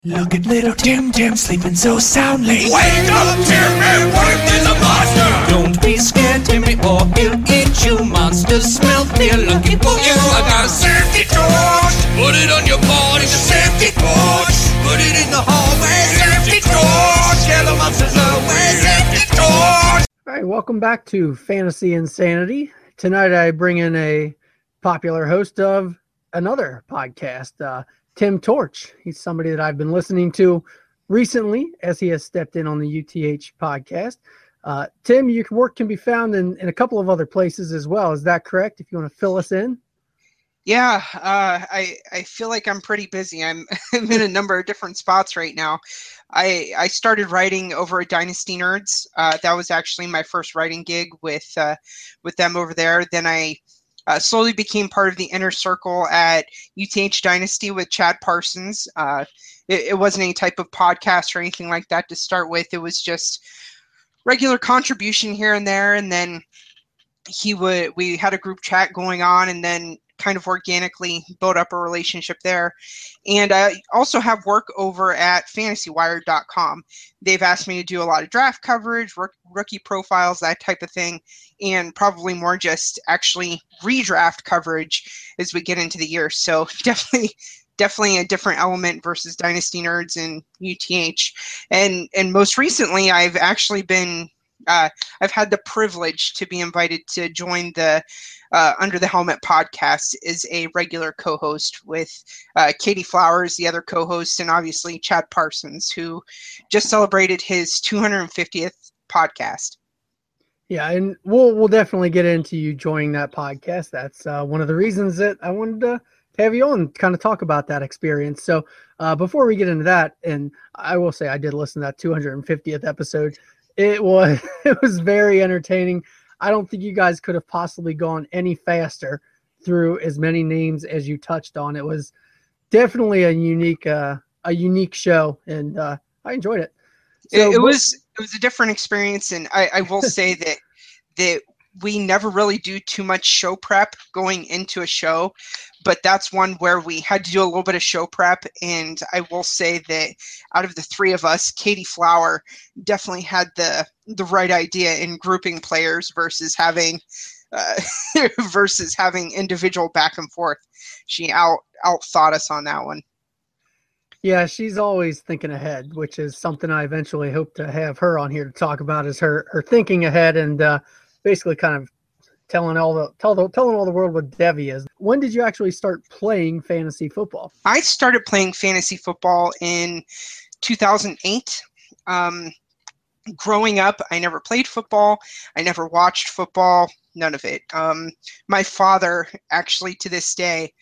Look at little Tim Tim sleeping so soundly. Wake up, Timmy! What if there's a monster? Don't be scared, Timmy, or he'll eat you. Monsters smell fear looking for you. I got a safety torch. Put it on your body, the safety torch. Put it in the hallway, safety torch. Scare the monsters away, safety torch. All right, welcome back to Fantasy Insanity. Tonight I bring in a popular host of another podcast, Tim Torch. He's somebody that I've been listening to recently as he has stepped in on the UTH podcast. Tim, your work can be found in a couple of other places as well. Is that correct? If you want to fill us in? Yeah, I feel like I'm pretty busy. I'm in a number of different spots right now. I started writing over at Dynasty Nerds. That was actually my first writing gig with them over there. Then I slowly became part of the inner circle at UTH Dynasty with Chad Parsons. It wasn't any type of podcast or anything like that to start with. It was just regular contribution here and there. And then we had a group chat going on, and then kind of organically build up a relationship there. And I also have work over at fantasywire.com. They've asked me to do a lot of draft coverage, rookie profiles, that type of thing, and probably more just actually redraft coverage as we get into the year. So definitely a different element versus Dynasty Nerds and UTH. And most recently, I've actually been I've had the privilege to be invited to join the Under the Helmet podcast as a regular co-host with Katie Flowers, the other co-host, and obviously Chad Parsons, who just celebrated his 250th podcast. Yeah, and we'll definitely get into you joining that podcast. That's one of the reasons that I wanted to have you on, kind of talk about that experience. So before we get into that, and I will say I did listen to that 250th episode. It was very entertaining. I don't think you guys could have possibly gone any faster through as many names as you touched on. It was definitely a unique show, and I enjoyed it. So, it was a different experience, and I will say that we never really do too much show prep going into a show, but that's one where we had to do a little bit of show prep. And I will say that out of the three of us, Katie Flower definitely had the right idea in grouping players versus having individual back and forth. She out thought us on that one. Yeah, she's always thinking ahead, which is something I eventually hope to have her on here to talk about, is her thinking ahead and basically kind of telling all the world what Devi is. When did you actually start playing fantasy football? I started playing fantasy football in 2008. Growing up, I never played football. I never watched football. None of it. My father, actually to this day,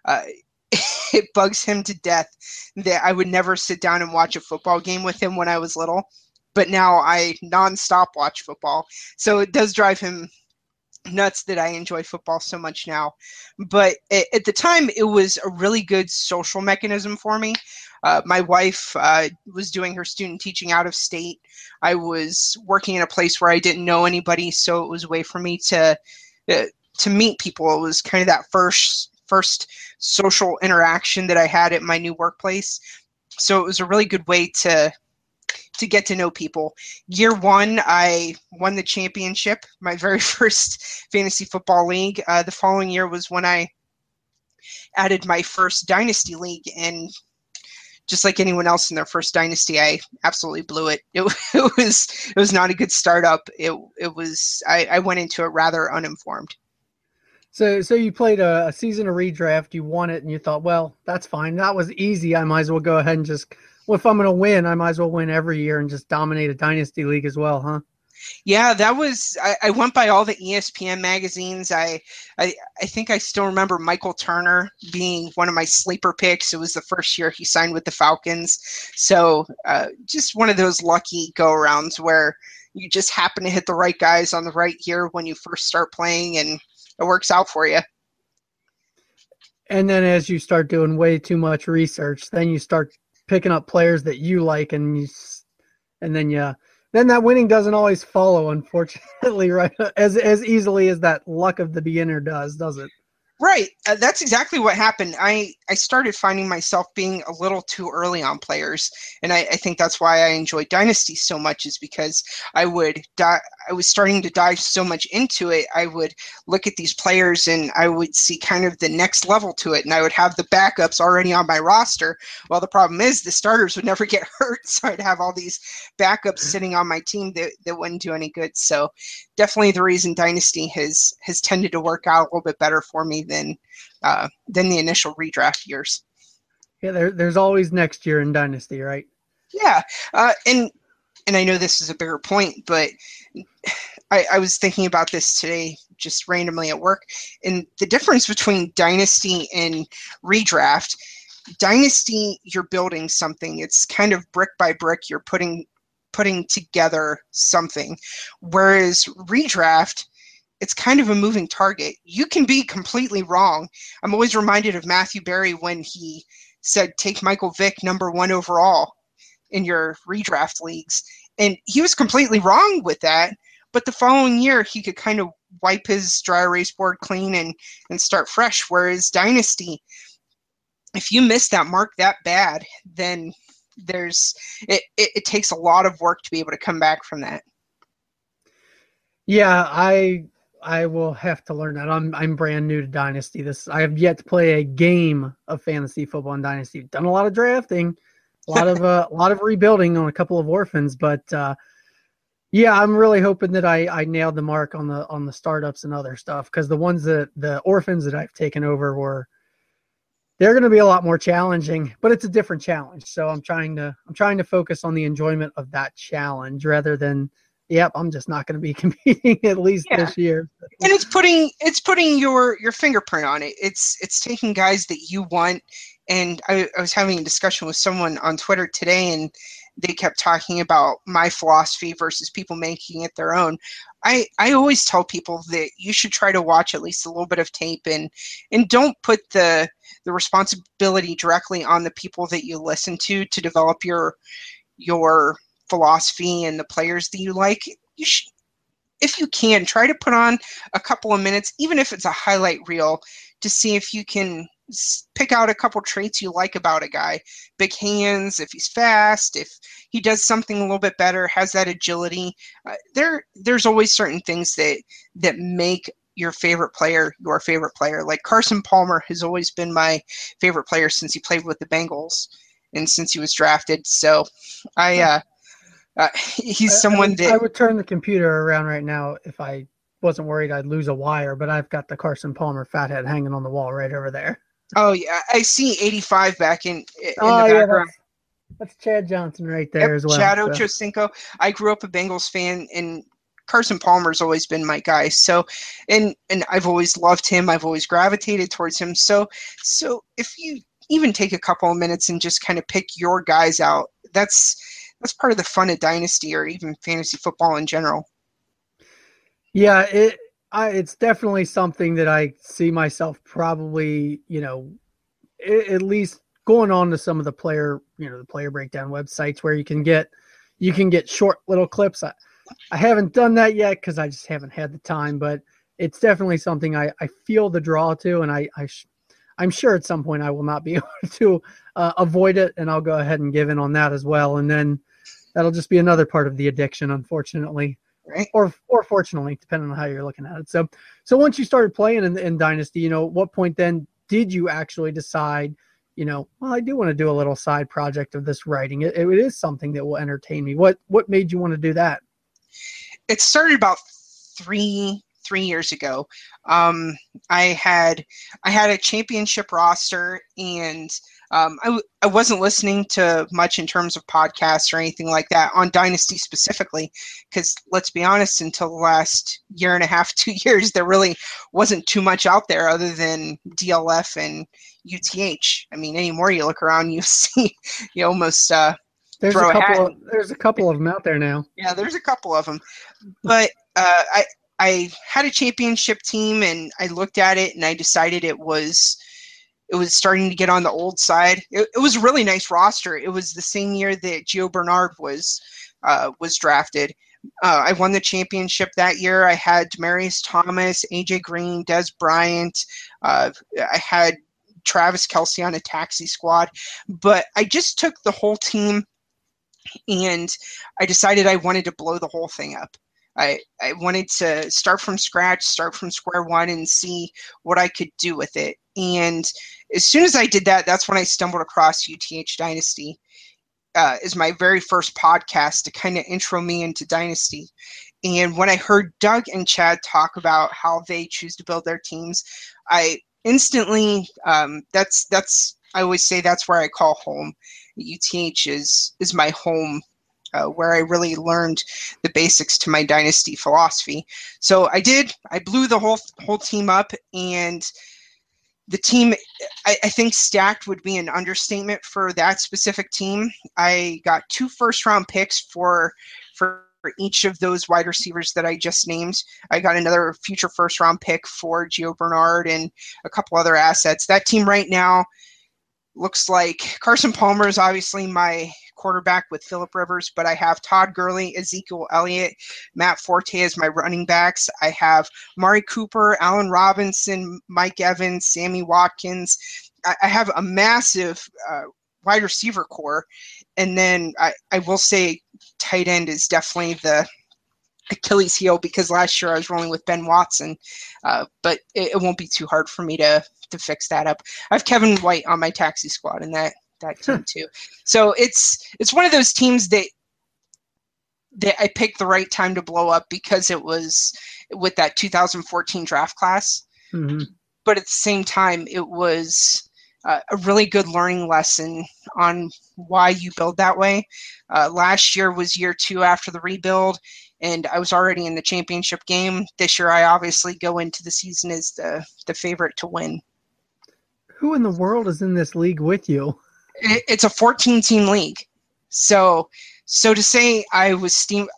it bugs him to death that I would never sit down and watch a football game with him when I was little. But now I nonstop watch football. So it does drive him nuts that I enjoy football so much now. But at the time, it was a really good social mechanism for me. My wife was doing her student teaching out of state. I was working in a place where I didn't know anybody, so it was a way for me to meet people. It was kind of that first social interaction that I had at my new workplace. So it was a really good way to get to know people. Year one, I won the championship, my very first fantasy football league. The following year was when I added my first dynasty league, and just like anyone else in their first dynasty, I absolutely blew it. It was not a good startup. I went into it rather uninformed. So you played a season of redraft, you won it, and you thought, well, that's fine. That was easy. I might as well go ahead and just, well, if I'm going to win, I might as well win every year and just dominate a dynasty league as well, huh? Yeah, that was, I went by all the ESPN magazines. I think I still remember Michael Turner being one of my sleeper picks. It was the first year he signed with the Falcons. So just one of those lucky go-arounds where you just happen to hit the right guys on the right year when you first start playing, and it works out for you. And then as you start doing way too much research, then you start picking up players that you like, and then that winning doesn't always follow, unfortunately, right? As easily as that luck of the beginner does it? Right. That's exactly what happened. I started finding myself being a little too early on players. And I think that's why I enjoyed Dynasty so much, is because I was starting to dive so much into it. I would look at these players and I would see kind of the next level to it. And I would have the backups already on my roster. Well, the problem is the starters would never get hurt. So I'd have all these backups sitting on my team that wouldn't do any good. So definitely the reason Dynasty has tended to work out a little bit better for me than the initial redraft years. Yeah, there's always next year in Dynasty, right? Yeah, and I know this is a bigger point, but I was thinking about this today just randomly at work, and the difference between Dynasty and redraft. Dynasty, you're building something. It's kind of brick by brick. You're putting together something, whereas redraft, it's kind of a moving target. You can be completely wrong. I'm always reminded of Matthew Berry when he said, take Michael Vick #1 overall in your redraft leagues. And he was completely wrong with that. But the following year, he could kind of wipe his dry erase board clean and start fresh. Whereas Dynasty, if you miss that mark that bad, then it takes a lot of work to be able to come back from that. Yeah, I will have to learn that. I'm brand new to Dynasty. I have yet to play a game of fantasy football in Dynasty. Done a lot of drafting, a lot of rebuilding on a couple of orphans, but yeah, I'm really hoping that I nailed the mark on the startups and other stuff, because the orphans that I've taken over they're going to be a lot more challenging, but it's a different challenge. So I'm trying to focus on the enjoyment of that challenge rather than, yep, I'm just not going to be competing at least this year. And it's putting your fingerprint on it. It's taking guys that you want. And I was having a discussion with someone on Twitter today, and they kept talking about my philosophy versus people making it their own. I always tell people that you should try to watch at least a little bit of tape and don't put the responsibility directly on the people that you listen to develop your philosophy and the players that you like. You should, if you can, try to put on a couple of minutes, even if it's a highlight reel, to see if you can pick out a couple traits you like about a guy. Big hands, if he's fast, if he does something a little bit better, has that agility. There's always certain things that make your favorite player your favorite player. Like Carson Palmer has always been my favorite player since he played with the Bengals and since he was drafted. So he's someone that I would turn the computer around right now if I wasn't worried I'd lose a wire, but I've got the Carson Palmer fathead hanging on the wall right over there. Oh yeah, I see 85 back in the Yeah, background. that's Chad Johnson right there as well. Chad Ochocinco. I grew up a Bengals fan, and Carson Palmer's always been my guy. So, and I've always loved him. I've always gravitated towards him. So if you even take a couple of minutes and just kind of pick your guys out, that's part of the fun of Dynasty or even fantasy football in general. Yeah, it's definitely something that I see myself probably, at least going on to some of the player breakdown websites where you can get short little clips. I haven't done that yet because I just haven't had the time, but it's definitely something I feel the draw to, and I'm sure at some point I will not be able to avoid it, and I'll go ahead and give in on that as well, and then that'll just be another part of the addiction, unfortunately. Right. Or fortunately, depending on how you're looking at it. So once you started playing in Dynasty, what point then did you actually decide, well, I do want to do a little side project of this writing. It is something that will entertain me. What made you want to do that? It started about three years ago. I had a championship roster, and I wasn't listening to much in terms of podcasts or anything like that on Dynasty specifically, because let's be honest, until the last year and a half, 2 years, there really wasn't too much out there other than DLF and UTH. I mean, anymore you look around, you see, you almost there's a couple of them out there now. Yeah, there's a couple of them, but I had a championship team, and I looked at it and I decided it was starting to get on the old side. It was a really nice roster. It was the same year that Gio Bernard was drafted. I won the championship that year. I had Demaryius Thomas, AJ Green, Des Bryant. I had Travis Kelce on a taxi squad. But I just took the whole team and I decided I wanted to blow the whole thing up. I wanted to start from scratch, start from square one, and see what I could do with it. And as soon as I did that, that's when I stumbled across UTH Dynasty as my very first podcast to kind of intro me into Dynasty. And when I heard Doug and Chad talk about how they choose to build their teams, I instantly, I always say that's where I call home. UTH is my home, where I really learned the basics to my Dynasty philosophy. So I blew the whole team up, and the team, I think stacked would be an understatement for that specific team. I got 2 first-round picks for each of those wide receivers that I just named. I got another future first-round pick for Gio Bernard and a couple other assets. That team right now looks like Carson Palmer is obviously my quarterback with Phillip Rivers, but I have Todd Gurley, Ezekiel Elliott, Matt Forte as my running backs. I have Mari Cooper, Allen Robinson, Mike Evans, Sammy Watkins. I have a massive wide receiver core. And then I will say tight end is definitely the Achilles heel, because last year I was rolling with Ben Watson, but it won't be too hard for me to fix that up. I have Kevin White on my taxi squad in that team too. So it's one of those teams that I picked the right time to blow up, because it was with that 2014 draft class. Mm-hmm. But at the same time, it was a really good learning lesson on why you build that way. Last year was year 2 after the rebuild, and I was already in the championship game. This year, I obviously go into the season as the favorite to win. Who in the world is in this league with you? It's a 14-team league. So to say I was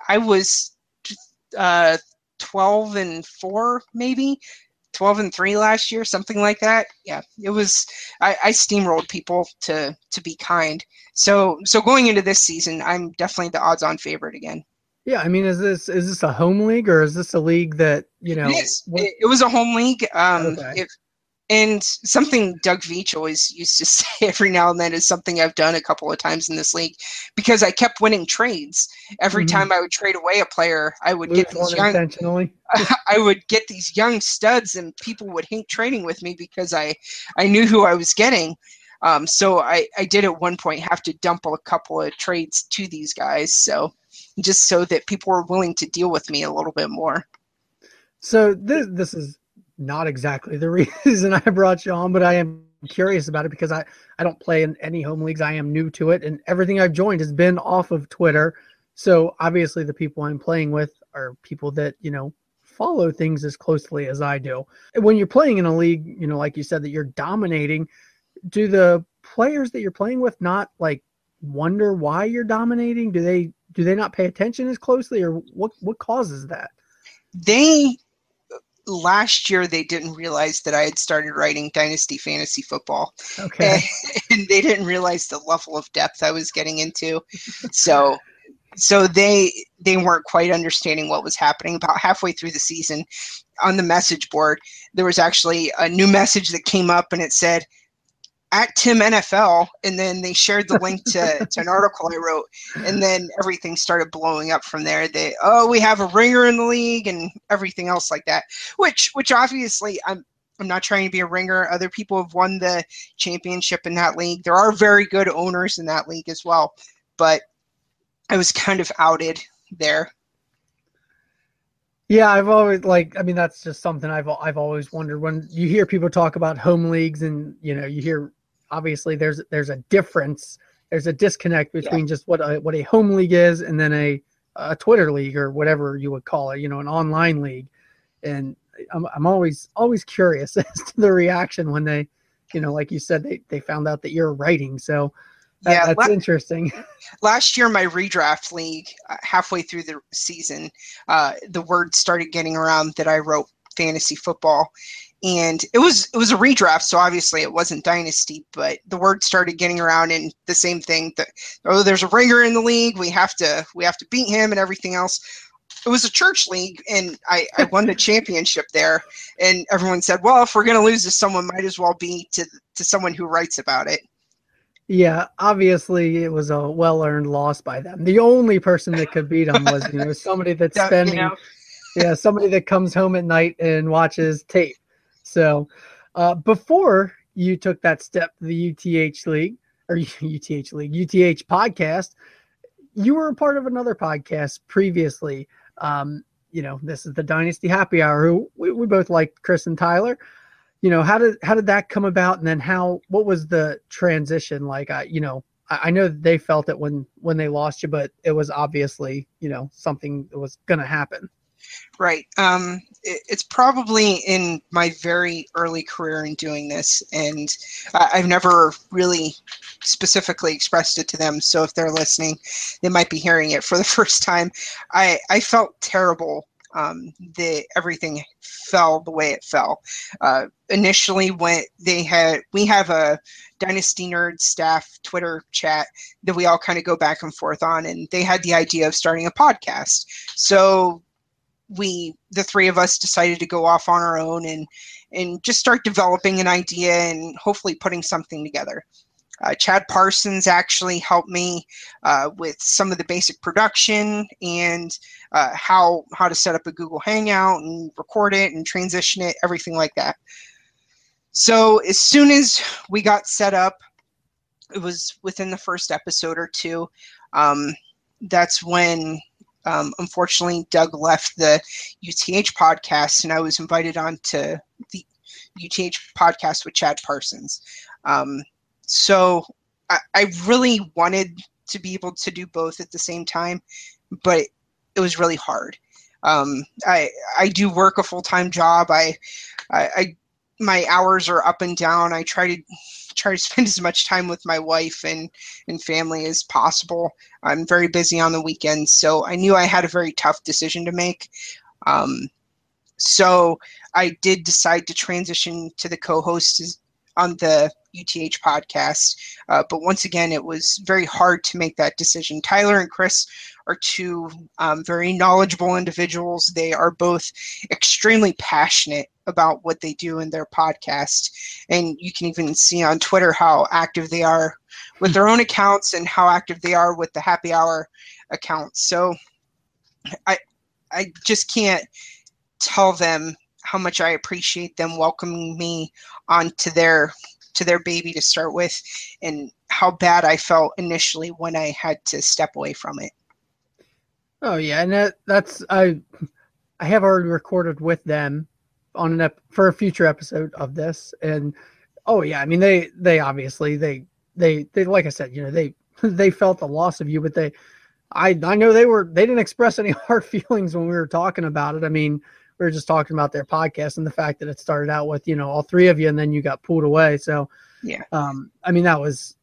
12-4, maybe 12-3 last year, something like that. Yeah, it was. I steamrolled people to be kind. So going into this season, I'm definitely the odds-on favorite again. Yeah, I mean, is this a home league, or is this a league that, you know? It is. It was a home league. Okay. And something Doug Veach always used to say every now and then is something I've done a couple of times in this league, because I kept winning trades. Every time I would trade away a player, I would get these I would get these young studs, and people would hate trading with me because I knew who I was getting. So I did at one point have to dump a couple of trades to these guys, so just so that people were willing to deal with me a little bit more. So this is not exactly the reason I brought you on, but I am curious about it because I don't play in any home leagues. I am new to it, and everything I've joined has been off of Twitter. So obviously the people I'm playing with are people that, you know, follow things as closely as I do. When you're playing in a league, you know, like you said, that you're dominating, do the players that you're playing with not like wonder why you're dominating? Do they not pay attention as closely, or what causes that? Last year, they didn't realize that I had started writing Dynasty Fantasy Football. Okay. And they didn't realize the level of depth I was getting into. So they weren't quite understanding what was happening. About halfway through the season, on the message board, there was actually a new message that came up, and it said, @TimNFL, and then they shared the link to an article I wrote, and then everything started blowing up from there. We have a ringer in the league and everything else like that, which obviously I'm not trying to be a ringer. Other people have won the championship in that league. There are very good owners in that league as well, but I was kind of outed there. Yeah, I've always that's just something I've always wondered when you hear people talk about home leagues, and you know, you hear obviously there's a difference, there's a disconnect between just what a home league is and then a Twitter league or whatever you would call it, you know, an online league. And I'm always curious as to the reaction when they, you know, like you said, they found out that you're writing. So that's interesting. Last year, my redraft league, halfway through the season, the word started getting around that I wrote fantasy football, and it was a redraft, so obviously it wasn't Dynasty, but the word started getting around, and the same thing that, there's a ringer in the league, we have to beat him and everything else. it was a church league, and I won the championship there. And everyone said, well, if we're going to lose to someone, might as well be to someone who writes about it. Yeah, obviously it was a well-earned loss by them. The only person that could beat them was, somebody that's spending, somebody that comes home at night and watches tape. So before you took that step to the UTH podcast, you were a part of another podcast previously. This is the Dynasty Happy Hour, who we both liked, Chris and Tyler. How did that come about? And then what was the transition like? I know that they felt it when they lost you, but it was obviously, something that was going to happen. Right. It's probably in my very early career in doing this, and I've never really specifically expressed it to them. So if they're listening, they might be hearing it for the first time. I felt terrible that everything fell the way it fell. Initially, when we have a Dynasty Nerd staff Twitter chat that we all kind of go back and forth on, and they had the idea of starting a podcast. So the three of us decided to go off on our own and just start developing an idea and hopefully putting something together. Chad Parsons actually helped me with some of the basic production and how to set up a Google Hangout and record it and transition it, everything like that. So as soon as we got set up, it was within the first episode or two. That's when, unfortunately, Doug left the UTH podcast, and I was invited on to the UTH podcast with Chad Parsons. So I really wanted to be able to do both at the same time, but it was really hard. I do work a full-time job. My hours are up and down. I try to spend as much time with my wife and family as possible. I'm very busy on the weekends, so I knew I had a very tough decision to make. So I did decide to transition to the co-host on the UTH podcast. But once again, it was very hard to make that decision. Tyler and Chris are two very knowledgeable individuals. They are both extremely passionate about what they do in their podcast. And you can even see on Twitter how active they are with their own accounts and how active they are with the Happy Hour account. So I just can't tell them how much I appreciate them welcoming me onto their baby to start with, and how bad I felt initially when I had to step away from it. Oh yeah, and that's I have already recorded with them on for a future episode of this, and oh yeah, I mean they obviously they like I said, they felt the loss of you, but I know they didn't express any hard feelings when we were talking about it. I mean, we were just talking about their podcast and the fact that it started out with, all three of you, and then you got pulled away. So, yeah. I mean, that was,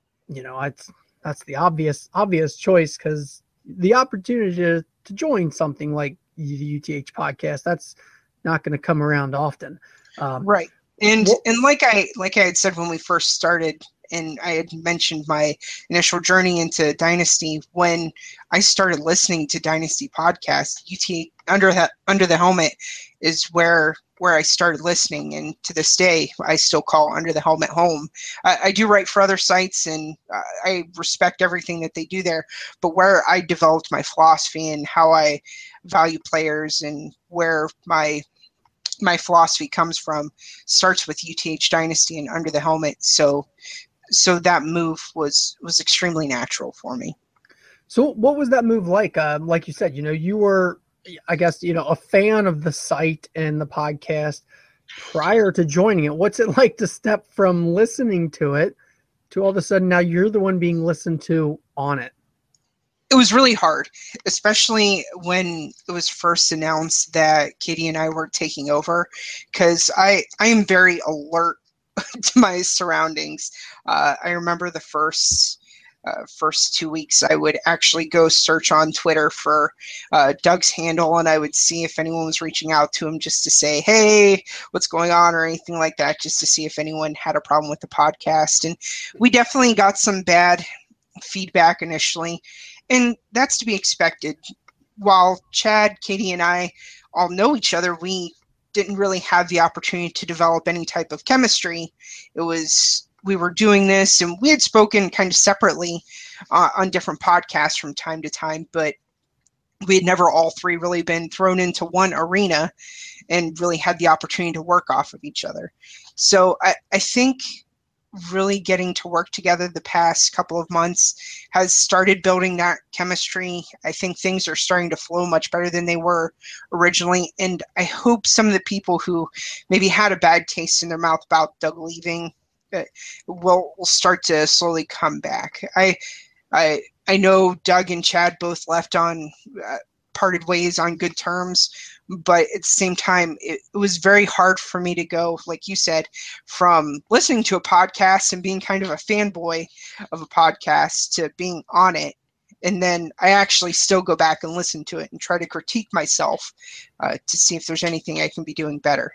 that's the obvious choice, because the opportunity to join something like the UTH podcast, that's not going to come around often. Right. And like I had said when we first started, and I had mentioned my initial journey into Dynasty, when I started listening to Dynasty podcasts, UT Under the Helmet is where I started listening, and to this day I still call Under the Helmet home. I do write for other sites, and I respect everything that they do there, but where I developed my philosophy and how I value players and where my philosophy comes from starts with UTH Dynasty and Under the Helmet. So that move was extremely natural for me. So what was that move like? Like you said, you were, I guess, a fan of the site and the podcast prior to joining it. What's it like to step from listening to it to all of a sudden now you're the one being listened to on it? It was really hard, especially when it was first announced that Katie and I were taking over, because I am very alert to my surroundings. I remember the first 2 weeks, I would actually go search on Twitter for Doug's handle, and I would see if anyone was reaching out to him just to say, hey, what's going on, or anything like that, just to see if anyone had a problem with the podcast. And we definitely got some bad feedback initially, and that's to be expected. while Chad, Katie, and I all know each other, we didn't really have the opportunity to develop any type of chemistry. We were doing this, and we had spoken kind of separately on different podcasts from time to time, but we had never all three really been thrown into one arena and really had the opportunity to work off of each other. So I think really getting to work together the past couple of months has started building that chemistry. I think things are starting to flow much better than they were originally. And I hope some of the people who maybe had a bad taste in their mouth about Doug leaving will start to slowly come back. I know Doug and Chad both left on parted ways on good terms, but at the same time, it was very hard for me to go, like you said, from listening to a podcast and being kind of a fanboy of a podcast to being on it. And then I actually still go back and listen to it and try to critique myself to see if there's anything I can be doing better.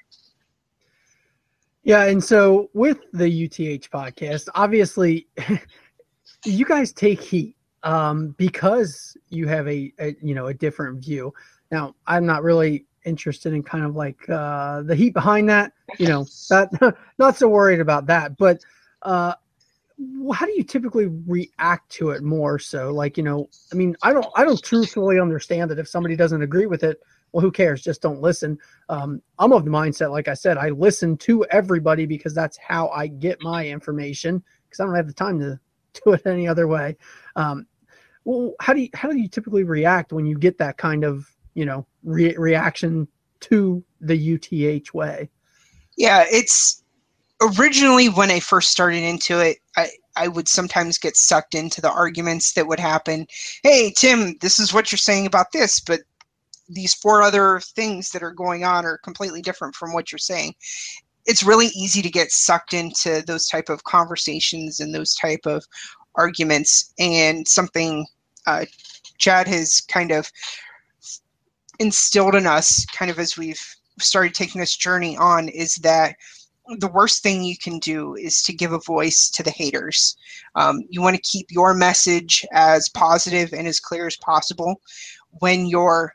Yeah, and so with the UTH podcast, obviously, you guys take heat because you have a different view. Now, I'm not really interested in kind of like the heat behind that, that not so worried about that. But how do you typically react to it more so? Like, I don't truthfully understand that if somebody doesn't agree with it, well, who cares? Just don't listen. I'm of the mindset, like I said, I listen to everybody because that's how I get my information, because I don't have the time to do it any other way. Well, how do you typically react when you get that kind of reaction to the UTH way? Yeah, it's originally when I first started into it, I would sometimes get sucked into the arguments that would happen. Hey, Tim, this is what you're saying about this, but these 4 other things that are going on are completely different from what you're saying. It's really easy to get sucked into those type of conversations and those type of arguments. And something Chad has kind of instilled in us kind of as we've started taking this journey on is that the worst thing you can do is to give a voice to the haters. You want to keep your message as positive and as clear as possible. When you're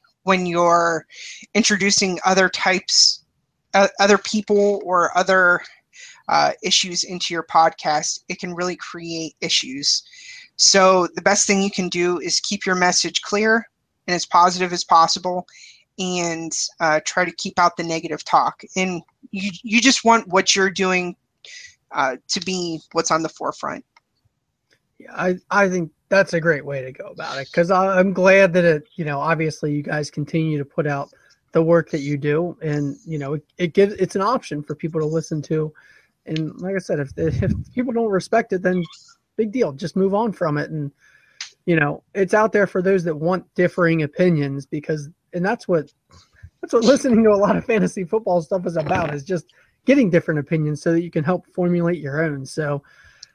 introducing other types, other people or other issues into your podcast, it can really create issues. So the best thing you can do is keep your message clear and as positive as possible, and try to keep out the negative talk. And you just want what you're doing to be what's on the forefront. Yeah, I think that's a great way to go about it, because I'm glad that obviously you guys continue to put out the work that you do, and it's an option for people to listen to. And like I said, if people don't respect it, then big deal, just move on from it. And it's out there for those that want differing opinions, and that's what listening to a lot of fantasy football stuff is about, is just getting different opinions so that you can help formulate your own. So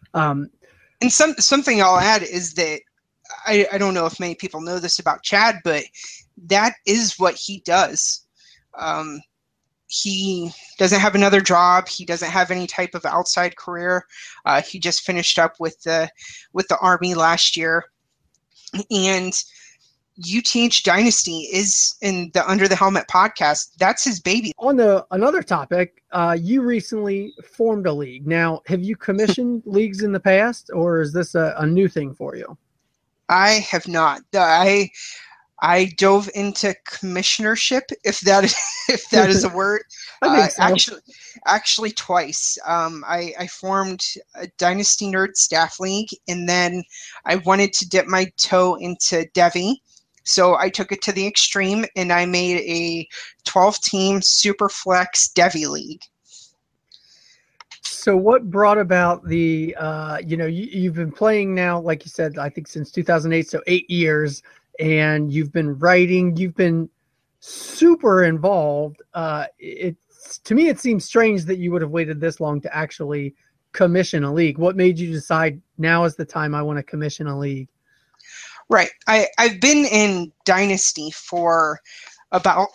and something I'll add is that I don't know if many people know this about Chad, but that is what he does. He doesn't have another job. He doesn't have any type of outside career. He just finished up with the Army last year, and UTH Dynasty is in the Under the Helmet podcast. That's his baby. On another topic, you recently formed a league. Now, have you commissioned leagues in the past, or is this a new thing for you? I have not. I dove into commissionership, if that is a word. I think so. Actually twice. I formed a Dynasty Nerd staff league, and then I wanted to dip my toe into Devy. So I took it to the extreme, and I made a 12-team Superflex Devy league. So what brought about the, you've been playing now, like you said, I think since 2008, so 8 years, and you've been writing, you've been super involved. To me, it seems strange that you would have waited this long to actually commission a league. What made you decide now is the time I want to commission a league? Right. I've been in Dynasty for about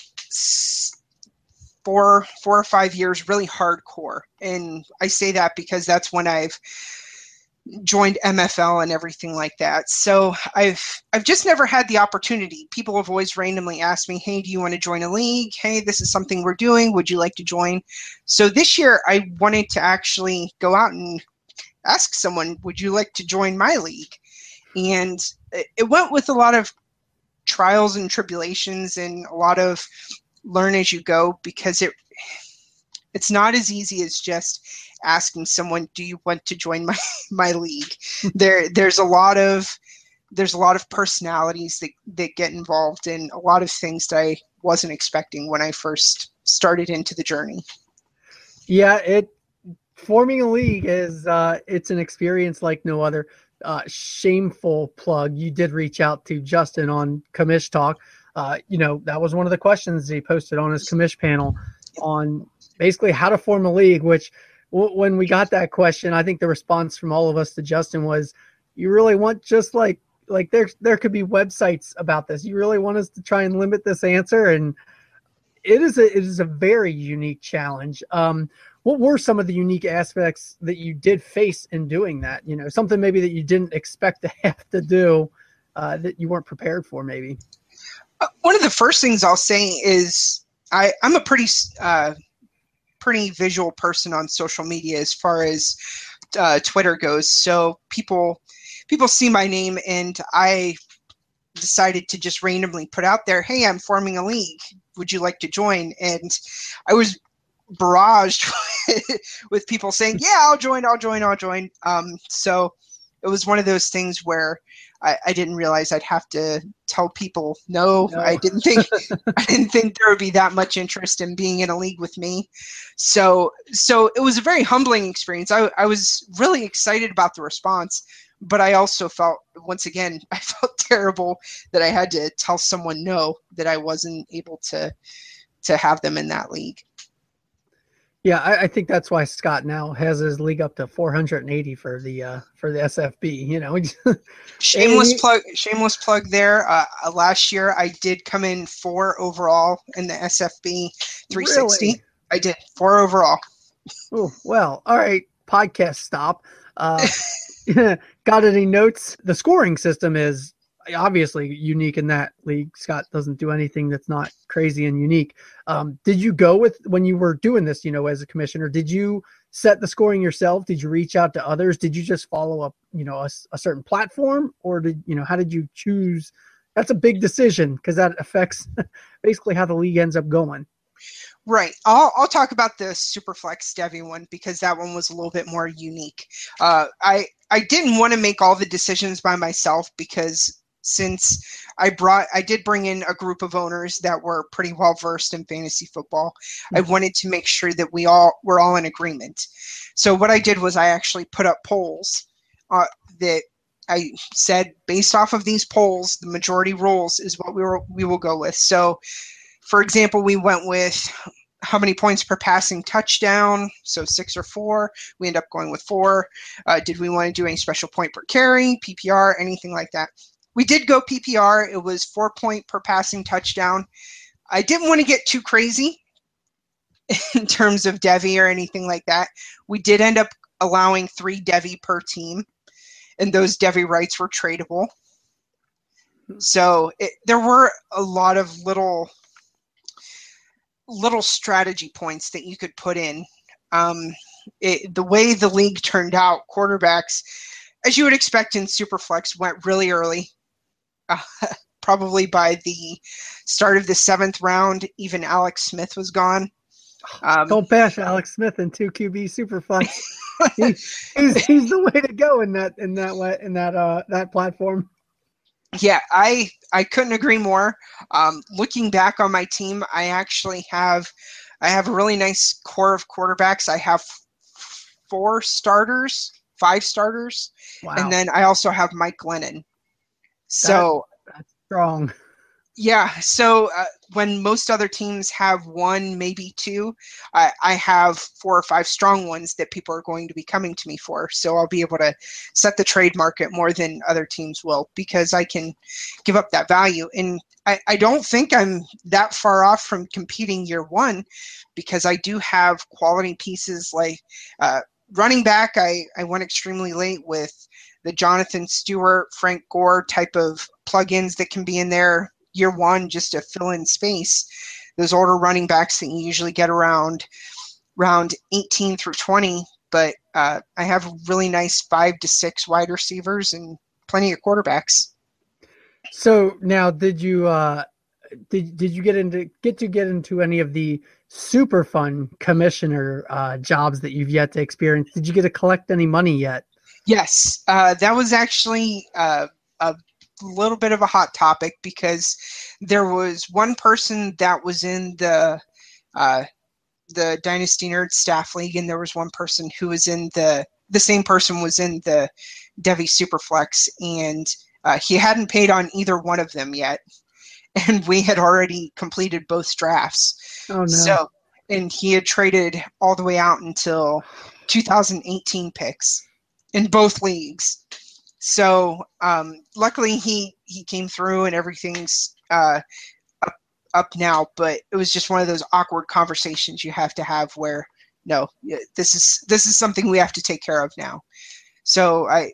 4 or 5 years, really hardcore. And I say that because that's when I've joined MFL and everything like that. So I've just never had the opportunity. People have always randomly asked me, hey, do you want to join a league? Hey, this is something we're doing. Would you like to join? So this year I wanted to actually go out and ask someone, would you like to join my league? And it went with a lot of trials and tribulations and a lot of learn as you go, because it's not as easy as just asking someone, do you want to join my league? There's a lot of personalities that get involved in a lot of things that I wasn't expecting when I first started into the journey. Yeah, forming a league is it's an experience like no other. Shameful plug. You did reach out to Justin on Commish Talk. That was one of the questions he posted on his Commish panel on basically how to form a league, which when we got that question, I think the response from all of us to Justin was, you really want just like there could be websites about this. You really want us to try and limit this answer? And it is a very unique challenge. What were some of the unique aspects that you did face in doing that? Something maybe that you didn't expect to have to do that you weren't prepared for maybe? One of the first things I'll say is I'm a pretty visual person on social media as far as Twitter goes. So people see my name, and I decided to just randomly put out there, hey, I'm forming a league. Would you like to join? And I was barraged with people saying, yeah, I'll join. So it was one of those things where I didn't realize I'd have to tell people no. I didn't think there would be that much interest in being in a league with me. So it was a very humbling experience. I was really excited about the response, but I also felt, once again, I felt terrible that I had to tell someone no, that I wasn't able to have them in that league. Yeah, I think that's why Scott now has his league up to 480 for the SFB. Shameless plug there. Last year I did come in 4 overall in the SFB 360. Really? I did 4 overall. Oh, well, all right. Podcast stop. Got any notes? The scoring system is obviously unique in that league. Scott doesn't do anything that's not crazy and unique. Did you go with, when you were doing this, as a commissioner, did you set the scoring yourself? Did you reach out to others? Did you just follow up, a certain platform, or how did you choose? That's a big decision because that affects basically how the league ends up going. Right. I'll talk about the Superflex Devi one because that one was a little bit more unique. I didn't want to make all the decisions by myself because since I did bring in a group of owners that were pretty well versed in fantasy football. Mm-hmm. I wanted to make sure that we're all in agreement. So what I did was I actually put up polls that I said, based off of these polls, the majority rules is what we will go with. So, for example, we went with how many points per passing touchdown, so 6 or 4. We end up going with 4. Did we want to do any special point per carry, PPR, anything like that? We did go PPR. It was 4 point per passing touchdown. I didn't want to get too crazy in terms of Devi or anything like that. We did end up allowing 3 Devi per team, and those Devi rights were tradable. So there were a lot of little strategy points that you could put in. The way the league turned out, quarterbacks, as you would expect in Superflex, went really early. Probably by the start of the 7th round, even Alex Smith was gone. Don't bash Alex Smith in 2 QB Superflex. he's the way to go in that platform. Yeah, I couldn't agree more. Looking back on my team, I have a really nice core of quarterbacks. I have 5 starters, wow. And then I also have Mike Glennon. So that's strong. Yeah. So when most other teams have 1, maybe 2, I have 4 or 5 strong ones that people are going to be coming to me for. So I'll be able to set the trade market more than other teams will because I can give up that value. And I don't think I'm that far off from competing year 1 because I do have quality pieces like running back, I went extremely late with the Jonathan Stewart, Frank Gore type of plugins that can be in there year one just to fill in space. Those older running backs that you usually get around 18 through 20. But I have really nice 5 to 6 wide receivers and plenty of quarterbacks. So now, did you get into any of the super fun commissioner jobs that you've yet to experience? Did you get to collect any money yet? Yes, that was actually a little bit of a hot topic because there was one person that was in the Dynasty Nerds Staff League, and there was one person who was in the same person was in the Devy Superflex, and he hadn't paid on either one of them yet, and we had already completed both drafts. Oh no! So, and he had traded all the way out until 2018 picks in both leagues. So luckily he came through and everything's up now, but it was just one of those awkward conversations you have to have where, no, this is something we have to take care of now. So I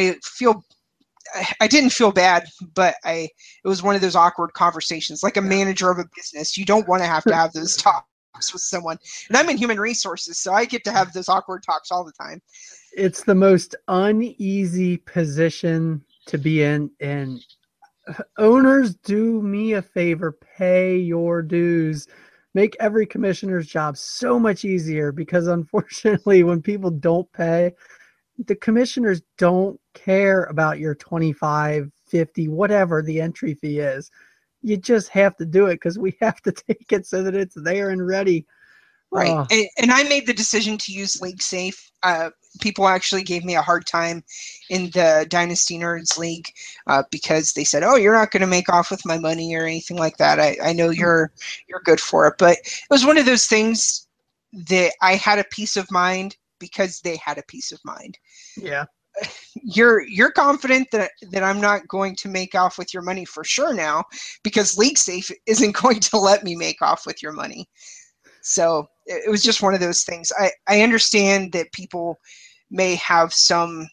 didn't feel bad, but it was one of those awkward conversations, like a manager of a business. You don't want to have those talks with someone. And I'm in human resources, so I get to have those awkward talks all the time. It's the most uneasy position to be in, and owners, do me a favor, pay your dues. Make every commissioner's job so much easier, because unfortunately when people don't pay, the commissioners don't care about your 25, 50, whatever the entry fee is. You just have to do it because we have to take it so that it's there and ready. Right. And I made the decision to use LeagueSafe. People actually gave me a hard time in the Dynasty Nerds League because they said, oh, you're not going to make off with my money or anything like that. I know you're good for it. But it was one of those things that I had a peace of mind because they had a peace of mind. Yeah. You're confident that I'm not going to make off with your money for sure now, because LeagueSafe isn't going to let me make off with your money. So it was just one of those things. I understand that people may have some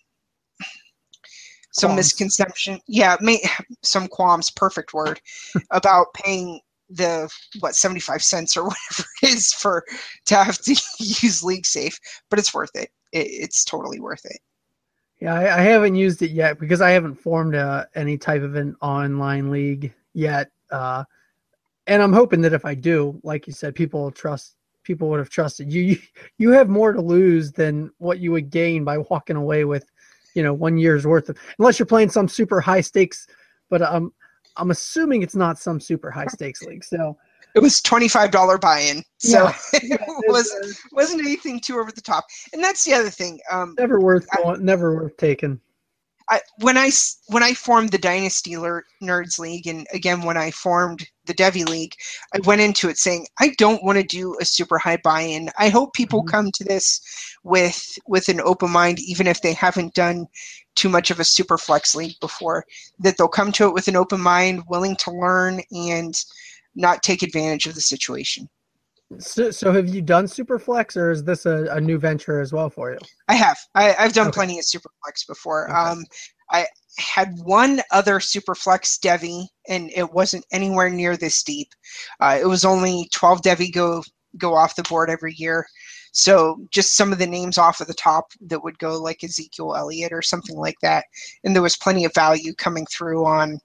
misconception. Yeah, some qualms, perfect word, about paying the 75 cents or whatever it is to have to use LeagueSafe, but it's worth it. It's totally worth it. Yeah, I haven't used it yet because I haven't formed any type of an online league yet. And I'm hoping that if I do, like you said, people would have trusted you. You have more to lose than what you would gain by walking away with, 1 year's worth of, unless you're playing some super high stakes, but I'm assuming it's not some super high stakes league. So it was $25 buy-in. So yeah, it wasn't anything too over the top. And that's the other thing. Never worth taking. When I formed the Dynasty Nerds League, and again when I formed the Devy League, I went into it saying I don't want to do a super high buy-in. I hope people come to this with an open mind, even if they haven't done too much of a super flex league before. That they'll come to it with an open mind, willing to learn and not take advantage of the situation. So have you done Superflex, or is this a new venture as well for you? I have. I've done plenty of Superflex before. Okay. I had one other Superflex Devy, and it wasn't anywhere near this deep. It was only 12 Devy go off the board every year. So just some of the names off of the top that would go, like Ezekiel Elliott or something like that. And there was plenty of value coming through on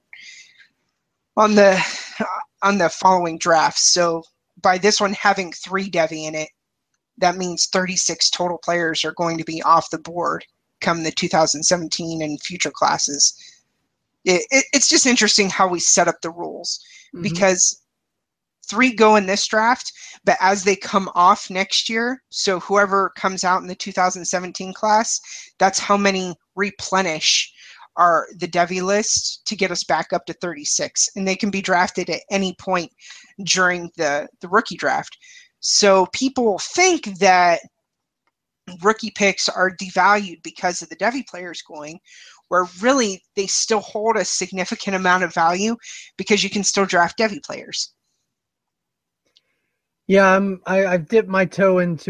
the following drafts. So by this one having 3 Devy in it, that means 36 total players are going to be off the board come the 2017 and future classes. It's just interesting how we set up the rules, because 3 go in this draft, but as they come off next year, so whoever comes out in the 2017 class, that's how many replenish are the Devy list to get us back up to 36, and they can be drafted at any point during the rookie draft. So people think that rookie picks are devalued because of the Devy players going, where really they still hold a significant amount of value because you can still draft Devy players. Yeah, I've dipped my toe into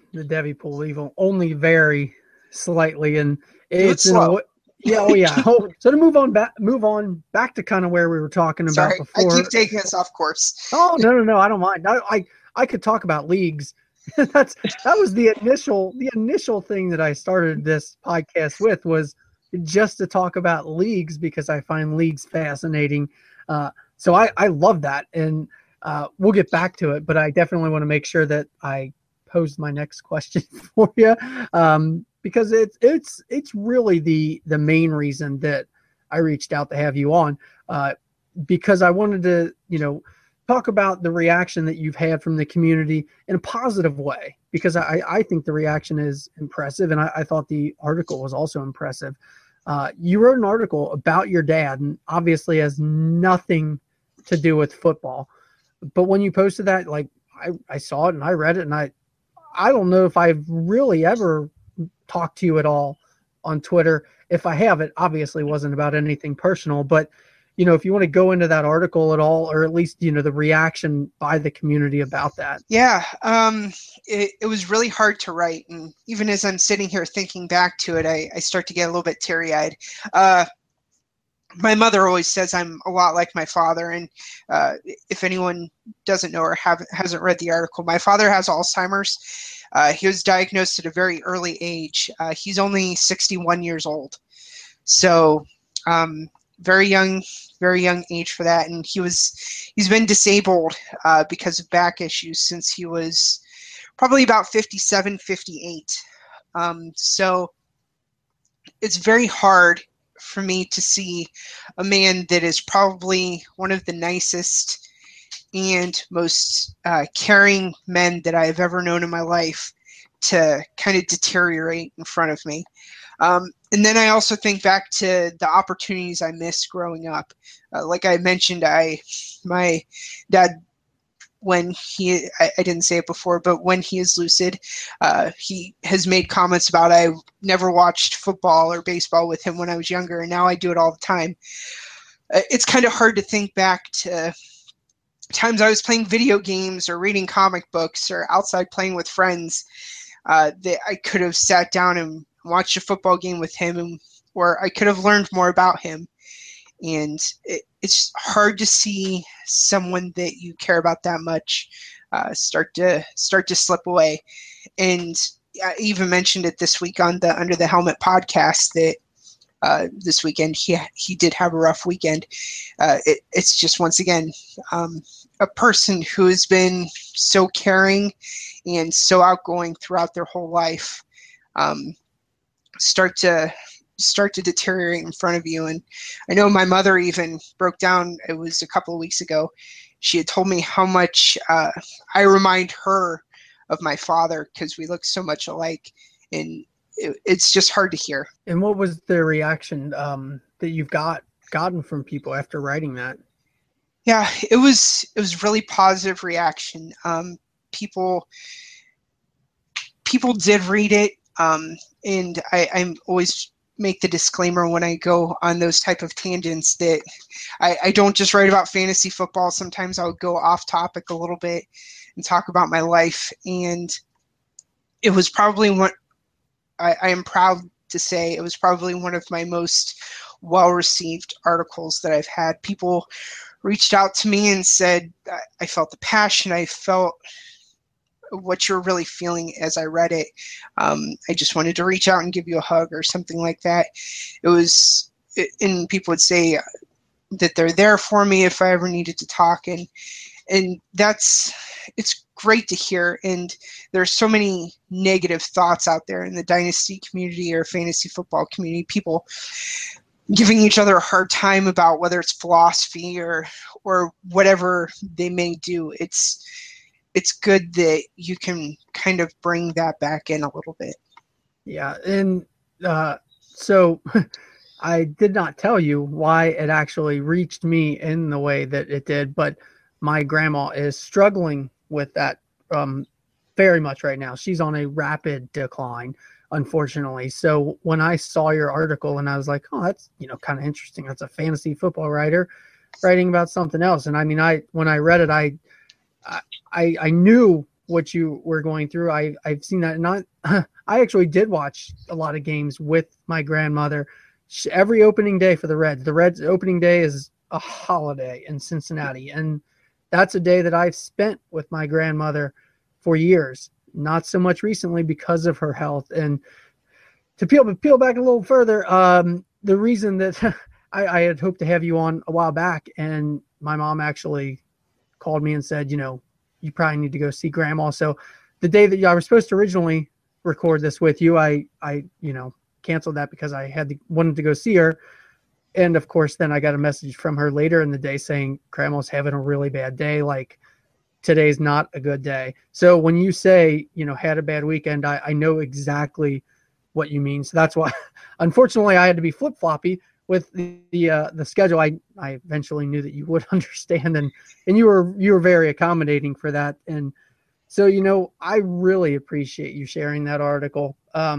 the Devi pool even only vary slightly, and it's in slow. a way. Yeah, oh yeah. So to move on back to kind of where we were talking about Sorry, before. I keep taking us off course. Oh no, I don't mind. I could talk about leagues. That was the initial thing that I started this podcast with, was just to talk about leagues, because I find leagues fascinating. So I love that, and we'll get back to it. But I definitely want to make sure that I pose my next question for you, because it's really the main reason that I reached out to have you on, because I wanted to talk about the reaction that you've had from the community in a positive way, because I think the reaction is impressive, and I thought the article was also impressive. You wrote an article about your dad, and obviously has nothing to do with football. But when you posted that, like, I saw it and I read it, and I don't know if I've really ever talked to you at all on Twitter. If I have, it obviously wasn't about anything personal, but if you want to go into that article at all, or at least, the reaction by the community about that. Yeah, it was really hard to write. And even as I'm sitting here thinking back to it, I start to get a little bit teary-eyed. My mother always says I'm a lot like my father. And if anyone doesn't know or hasn't read the article, my father has Alzheimer's. He was diagnosed at a very early age. He's only 61 years old. So very young age for that. And he's been disabled because of back issues since he was probably about 57, 58. So it's very hard for me to see a man that is probably one of the nicest and most caring men that I've ever known in my life to kind of deteriorate in front of me. And then I also think back to the opportunities I missed growing up. Like I mentioned, my dad, when I didn't say it before, but when he is lucid, he has made comments about, I never watched football or baseball with him when I was younger, and now I do it all the time. It's kind of hard to think back to times I was playing video games or reading comic books or outside playing with friends that I could have sat down and watched a football game with him, or I could have learned more about him. And it's hard to see someone that you care about that much start to slip away. And I even mentioned it this week on the Under the Helmet podcast that this weekend he did have a rough weekend. It's just, once again, a person who has been so caring and so outgoing throughout their whole life start to deteriorate in front of you. And I know my mother even broke down, it was a couple of weeks ago, she had told me how much I remind her of my father, because we look so much alike, and it's just hard to hear. And what was the reaction that you've gotten from people after writing that? Yeah, it was really positive reaction. People did read it, and I'm always make the disclaimer when I go on those type of tangents that I don't just write about fantasy football. Sometimes I'll go off topic a little bit and talk about my life. And it was probably I am proud to say it was probably one of my most well-received articles that I've had. People reached out to me and said, I felt the passion. I felt what you're really feeling as I read it. I just wanted to reach out and give you a hug or something like that. And people would say that they're there for me if I ever needed to talk. And it's great to hear. And there's so many negative thoughts out there in the dynasty community or fantasy football community, people giving each other a hard time about whether it's philosophy or whatever they may do. It's good that you can kind of bring that back in a little bit. Yeah. And so I did not tell you why it actually reached me in the way that it did, but my grandma is struggling with that very much right now. She's on a rapid decline, unfortunately. So when I saw your article and I was like, oh, that's, kind of interesting. That's a fantasy football writer writing about something else. And I mean, when I read it, I knew what you were going through. I've seen that. Not I actually did watch a lot of games with my grandmother. Every opening day for the Reds. The Reds opening day is a holiday in Cincinnati, and that's a day that I've spent with my grandmother for years. Not so much recently because of her health. And to peel back a little further, the reason that I had hoped to have you on a while back, and my mom actually called me and said, you probably need to go see grandma. So the day that I was supposed to originally record this with you, I canceled that because I wanted to go see her. And of course, then I got a message from her later in the day saying grandma's having a really bad day. Like, today's not a good day. So when you say, had a bad weekend, I know exactly what you mean. So that's why, unfortunately, I had to be flip-floppy with the schedule. I eventually knew that you would understand, and you were very accommodating for that. And so, I really appreciate you sharing that article.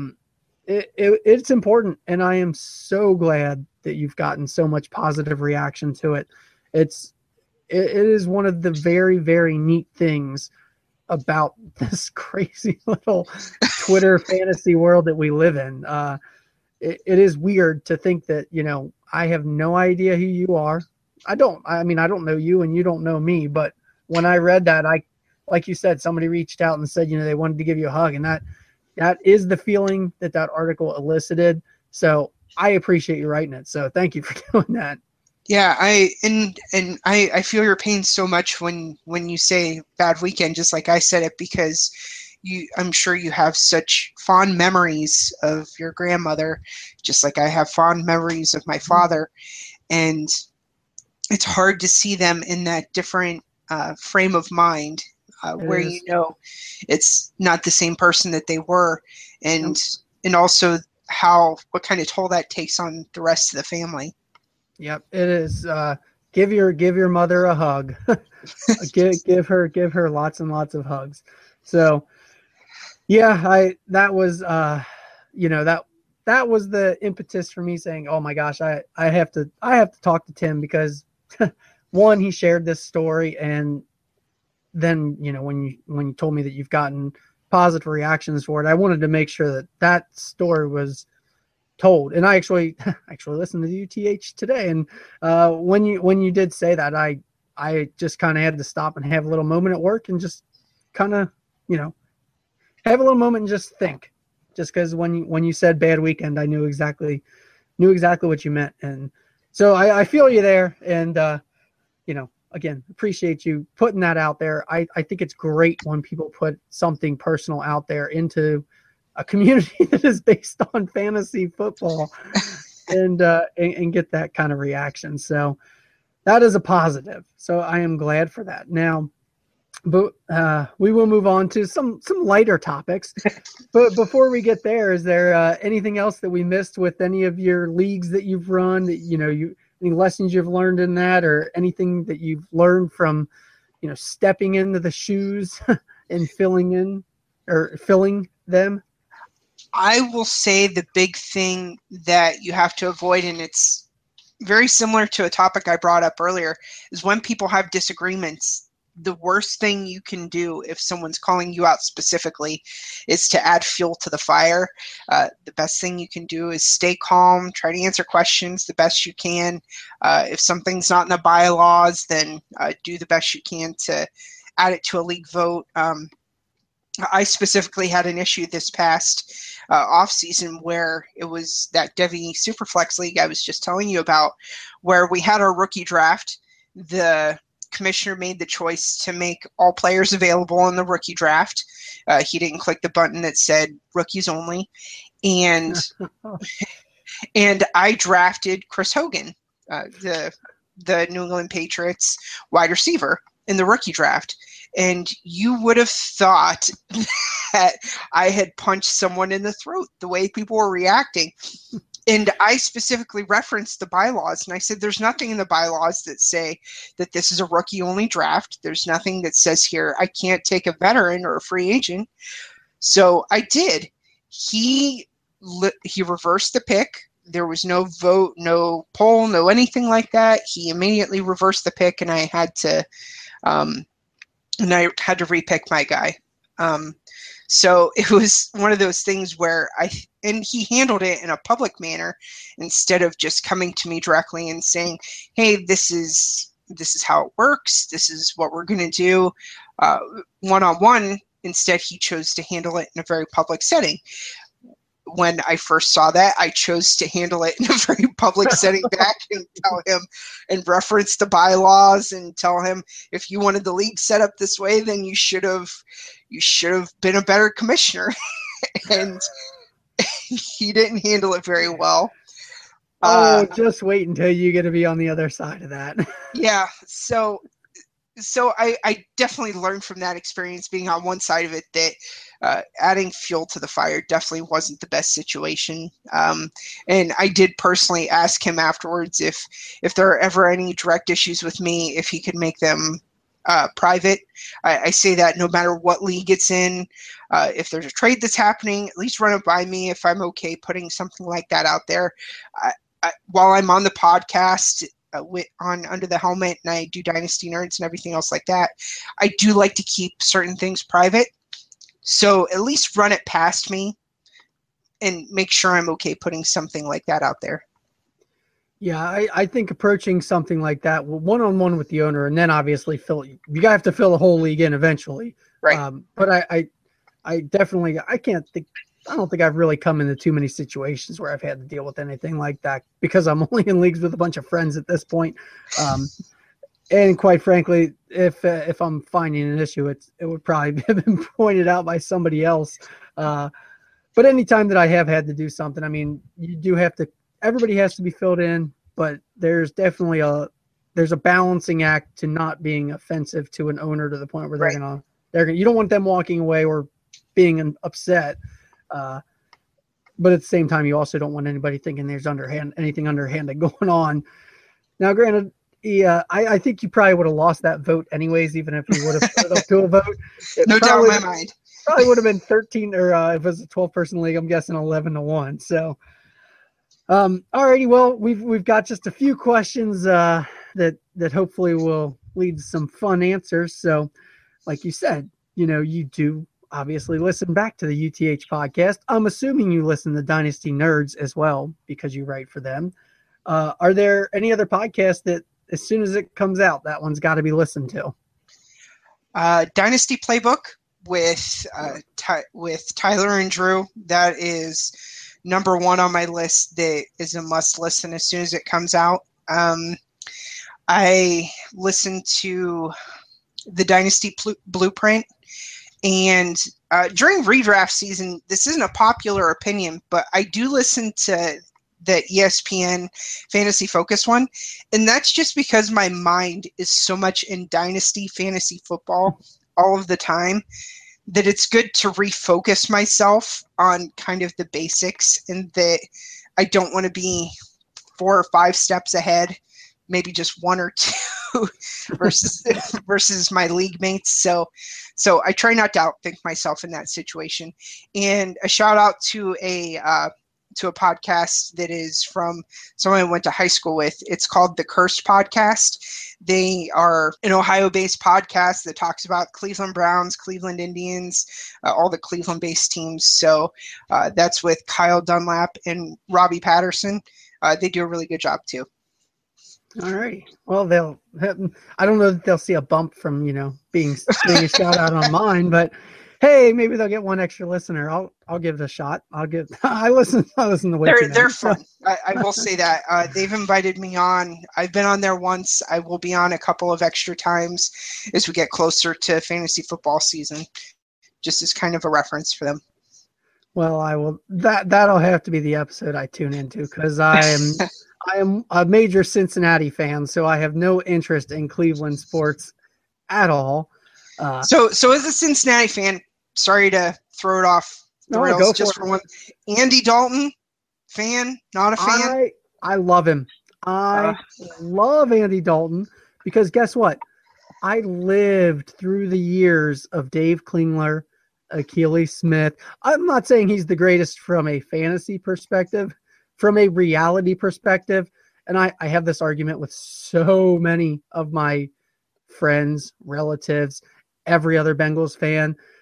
It's important, and I am so glad that you've gotten so much positive reaction to it. It is one of the very, very neat things about this crazy little Twitter fantasy world that we live in. It is weird to think that, I have no idea who you are. I don't know you and you don't know me, but when I read that, like you said, somebody reached out and said, they wanted to give you a hug, and that is the feeling that article elicited. So I appreciate you writing it. So thank you for doing that. Yeah, I feel your pain so much when you say bad weekend, just like I said it, because I'm sure you have such fond memories of your grandmother, just like I have fond memories of my father, and it's hard to see them in that different frame of mind where it's not the same person that they were, and also what kind of toll that takes on the rest of the family. Yep, it is. Give your mother a hug. give her lots and lots of hugs. So, yeah, that was that was the impetus for me saying, "Oh my gosh, I have to talk to Tim," because one, he shared this story, and then when you told me that you've gotten positive reactions for it, I wanted to make sure that story was told. And I actually listened to the UTH today, and when you did say that, I just kind of had to stop and have a little moment at work and just kind of have a little moment and just think, just because when you said bad weekend, I knew exactly what you meant. And so I feel you there, and again, appreciate you putting that out there. I think it's great when people put something personal out there into a community that is based on fantasy football and get that kind of reaction. So that is a positive. So I am glad for that. Now, but we will move on to some lighter topics. But before we get there, is there anything else that we missed with any of your leagues that you've run, that any lessons you've learned in that, or anything that you've learned from stepping into the shoes and filling them? I will say the big thing that you have to avoid, and it's very similar to a topic I brought up earlier, is when people have disagreements, the worst thing you can do if someone's calling you out specifically is to add fuel to the fire. The best thing you can do is stay calm, try to answer questions the best you can. If something's not in the bylaws, then do the best you can to add it to a league vote. I specifically had an issue this past off-season where it was that Devy Superflex League I was just telling you about, where we had our rookie draft. The commissioner made the choice to make all players available in the rookie draft. He didn't click the button that said rookies only. And I drafted Chris Hogan, the New England Patriots wide receiver, in the rookie draft. And you would have thought that I had punched someone in the throat the way people were reacting. And I specifically referenced the bylaws, and I said, there's nothing in the bylaws that say that this is a rookie-only draft. There's nothing that says here I can't take a veteran or a free agent. So I did. He reversed the pick. There was no vote, no poll, no anything like that. He immediately reversed the pick, and I had to repick my guy. So it was one of those things where and he handled it in a public manner instead of just coming to me directly and saying, hey, this is how it works. This is what we're going to do one-on-one. Instead, he chose to handle it in a very public setting. When I first saw that, I chose to handle it in a very public setting back and tell him and reference the bylaws and tell him, if you wanted the league set up this way, then you should have been a better commissioner. And he didn't handle it very well. Just wait until you get to be on the other side of that. Yeah. So I definitely learned from that experience, being on one side of it, that adding fuel to the fire definitely wasn't the best situation. And I did personally ask him afterwards if there are ever any direct issues with me, if he could make them private. I say that no matter what league it's in, if there's a trade that's happening, at least run it by me if I'm okay putting something like that out there. While I'm on the podcast, on Under the Helmet, and I do Dynasty Nerds and everything else like that, I do like to keep certain things private. So at least run it past me and make sure I'm okay putting something like that out there. Yeah, I think approaching something like that one-on-one with the owner, and then obviously you have to fill the whole league in eventually. Right. But I definitely, I don't think I've really come into too many situations where I've had to deal with anything like that, because I'm only in leagues with a bunch of friends at this point. And quite frankly, if I'm finding an issue, it would probably have been pointed out by somebody else. But anytime that I have had to do something, I mean, you do have to, everybody has to be filled in, but there's definitely there's a balancing act to not being offensive to an owner to the point where you don't want them walking away or being upset. But at the same time, you also don't want anybody thinking there's anything underhanded going on. Now, granted, I think you probably would have lost that vote anyways, even if you would have put it up to a vote. No doubt in my mind. Probably would have been 13, or if it was a 12-person league, I'm guessing 11-1. So, alrighty, well, we've got just a few questions that hopefully will lead to some fun answers. So, like you said, you do obviously listen back to the UTH podcast. I'm assuming you listen to Dynasty Nerds as well, because you write for them. Are there any other podcasts that, as soon as it comes out, that one's got to be listened to? Dynasty Playbook with Tyler and Drew. That is number one on my list. That is a must listen as soon as it comes out. I listen to the Dynasty Blueprint. And during redraft season, this isn't a popular opinion, but I do listen to the ESPN Fantasy Focus one. And that's just because my mind is so much in Dynasty fantasy football all of the time that it's good to refocus myself on kind of the basics, and that I don't want to be 4 or 5 steps ahead, maybe just 1 or 2 versus my league mates. So I try not to outthink myself in that situation. And a shout out to a podcast that is from someone I went to high school with. It's called The Cursed Podcast. They are an Ohio-based podcast that talks about Cleveland Browns, Cleveland Indians, all the Cleveland-based teams. So that's with Kyle Dunlap and Robbie Patterson. They do a really good job too. All right. Well, I don't know that they'll see a bump from, being a shout out on mine, but hey, maybe they'll get one extra listener. I'll give it a shot. I listen to way too much. They're fun. I will say that. They've invited me on. I've been on there once. I will be on a couple of extra times as we get closer to fantasy football season, just as kind of a reference for them. Well, I will. That'll have to be the episode I tune into, because I am a major Cincinnati fan, so I have no interest in Cleveland sports at all. So as a Cincinnati fan, sorry to throw it off the rails just for one. Andy Dalton, fan, not a fan? I love him. I love Andy Dalton, because guess what? I lived through the years of Dave Klingler, Akili Smith. I'm not saying he's the greatest from a fantasy perspective, from a reality perspective. And I have this argument with so many of my friends, relatives, every other Bengals fan, that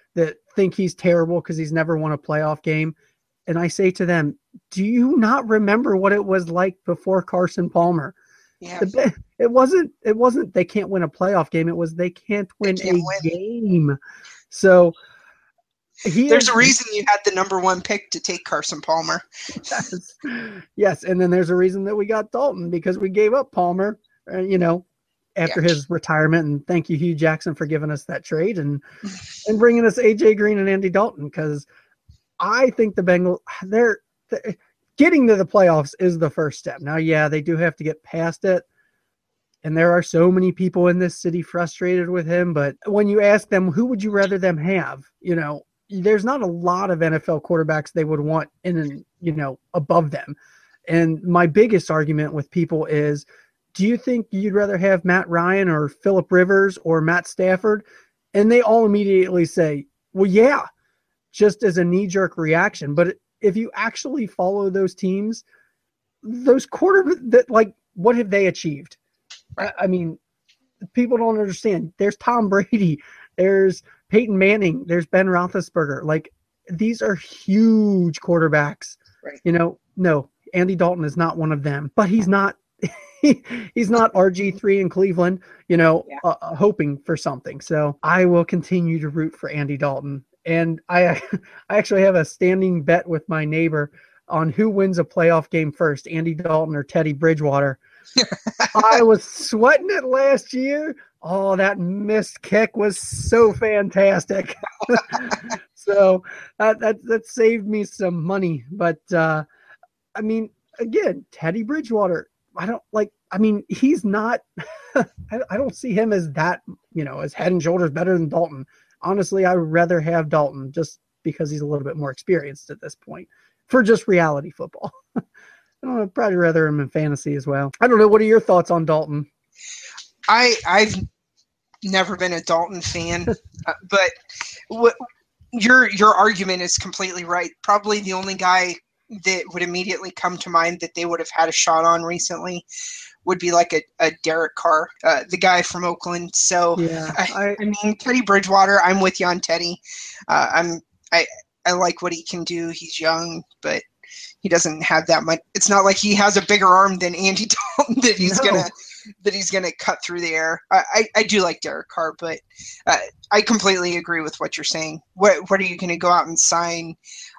think he's terrible because he's never won a playoff game. And I say to them, do you not remember what it was like before Carson Palmer? Yeah. It wasn't they can't win a playoff game. It was they can't win game. So there's a reason you had the number 1 pick to take Carson Palmer. Yes. And then there's a reason that we got Dalton, because we gave up Palmer, after his retirement. And thank you, Hugh Jackson, for giving us that trade and bringing us AJ Green and Andy Dalton, because I think the Bengals, they're getting to the playoffs is the first step. Now, yeah, they do have to get past it. And there are so many people in this city frustrated with him. But when you ask them, who would you rather them have? There's not a lot of NFL quarterbacks they would want above them. And my biggest argument with people is, do you think you'd rather have Matt Ryan or Phillip Rivers or Matt Stafford? And they all immediately say, well, yeah, just as a knee-jerk reaction. But if you actually follow those teams, those quarterbacks, what have they achieved? I mean, people don't understand. There's Tom Brady. There's Peyton Manning. There's Ben Roethlisberger. These are huge quarterbacks. Right. No, Andy Dalton is not one of them. But he's not he's not RG3 in Cleveland, hoping for something. So I will continue to root for Andy Dalton. And I actually have a standing bet with my neighbor on who wins a playoff game first, Andy Dalton or Teddy Bridgewater. I was sweating it last year. Oh, that missed kick was so fantastic. So that saved me some money. But, again, Teddy Bridgewater, he's not – I don't see him as that, as head and shoulders better than Dalton. Honestly, I would rather have Dalton just because he's a little bit more experienced at this point for just reality football. I don't know, I'd probably rather him in fantasy as well. I don't know. What are your thoughts on Dalton? I've never been a Dalton fan, but your argument is completely right. Probably the only guy that would immediately come to mind that they would have had a shot on recently would be like a Derek Carr, the guy from Oakland. So yeah, I mean, Teddy Bridgewater, I'm with you on Teddy. I like what he can do. He's young, but he doesn't have that much. It's not like he has a bigger arm than Andy Dalton that he's gonna cut through the air. I do like Derek Carr, but I completely agree with what you're saying. What are you gonna go out and sign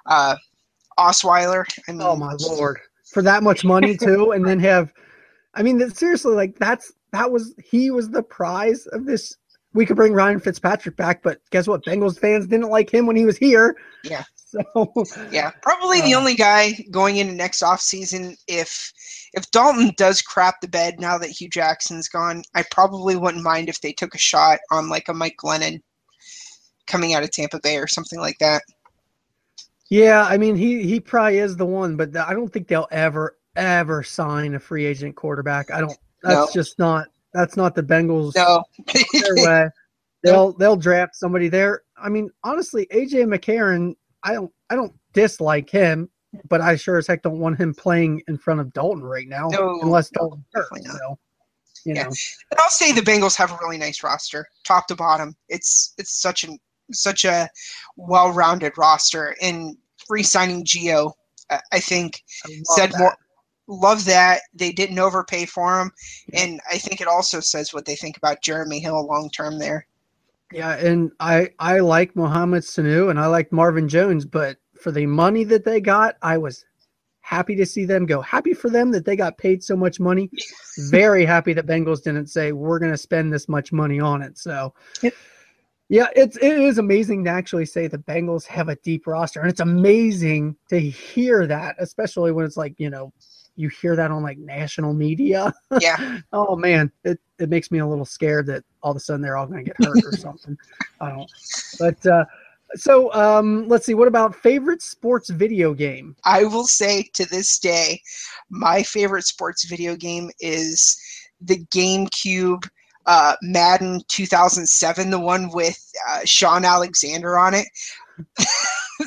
Osweiler? I mean, oh my Lord, for that much money too, and then have. I mean, seriously, he was the prize of this. We could bring Ryan Fitzpatrick back, but guess what? Bengals fans didn't like him when he was here. Yeah. So yeah, probably the only guy going into next offseason, if Dalton does crap the bed now that Hugh Jackson's gone, I probably wouldn't mind if they took a shot on like a Mike Glennon coming out of Tampa Bay or something like that. Yeah, I mean, he probably is the one, but I don't think they'll ever sign a free agent quarterback. That's not the Bengals their way. They'll draft somebody there. I mean, honestly, AJ McCarron, I don't dislike him, but I sure as heck don't want him playing in front of Dalton right now, unless Dalton hurt. So, And I'll say the Bengals have a really nice roster, top to bottom. It's such a well-rounded roster, and re-signing Gio, I think, said more. Love that they didn't overpay for him, and I think it also says what they think about Jeremy Hill long term there. Yeah, and I like Mohamed Sanu and I like Marvin Jones, but for the money that they got, I was happy to see them go. Happy for them that they got paid so much money. Very happy that Bengals didn't say we're going to spend this much money on it. So. Yeah, it is amazing to actually say the Bengals have a deep roster, and it's amazing to hear that, especially when it's like, you hear that on like national media. Yeah. Oh man, it makes me a little scared that all of a sudden they're all going to get hurt or something. I don't. But so let's see. What about favorite sports video game? I will say to this day, my favorite sports video game is the GameCube Madden 2007, the one with Sean Alexander on it.